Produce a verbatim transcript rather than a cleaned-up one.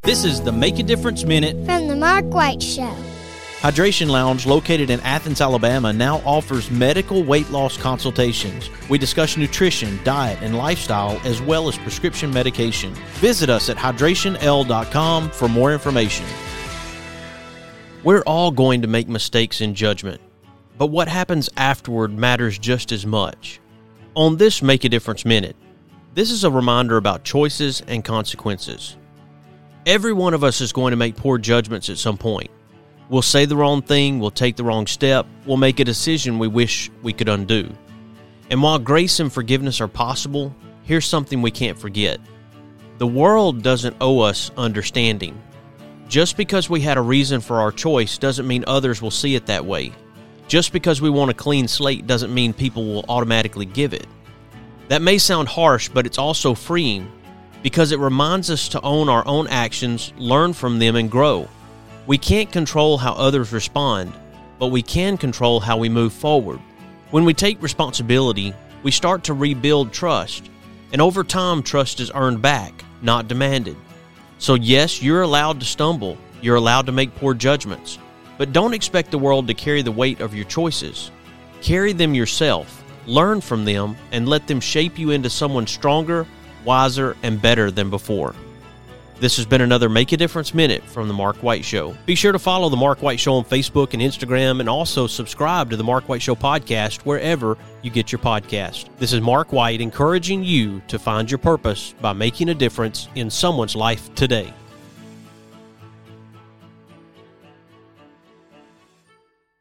This is the Make a Difference Minute from the Mark White Show. Hydration Lounge, located in Athens, Alabama, now offers medical weight loss consultations. We discuss nutrition, diet, and lifestyle, as well as prescription medication. Visit us at hydration l dot com for more information. We're all going to make mistakes in judgment, but what happens afterward matters just as much. On this Make a Difference Minute, this is a reminder about choices and consequences. Every one of us is going to make poor judgments at some point. We'll say the wrong thing, we'll take the wrong step, we'll make a decision we wish we could undo. And while grace and forgiveness are possible, here's something we can't forget. The world doesn't owe us understanding. Just because we had a reason for our choice doesn't mean others will see it that way. Just because we want a clean slate doesn't mean people will automatically give it. That may sound harsh, but it's also freeing because it reminds us to own our own actions, learn from them, and grow. We can't control how others respond, but we can control how we move forward. When we take responsibility, we start to rebuild trust, and over time, trust is earned back, not demanded. So yes, you're allowed to stumble, you're allowed to make poor judgments, but don't expect the world to carry the weight of your choices. Carry them yourself, learn from them, and let them shape you into someone stronger, wiser, and better than before. This has been another Make a Difference Minute from The Mark White Show. Be sure to follow The Mark White Show on Facebook and Instagram, and also subscribe to The Mark White Show podcast wherever you get your podcast. This is Mark White encouraging you to find your purpose by making a difference in someone's life today.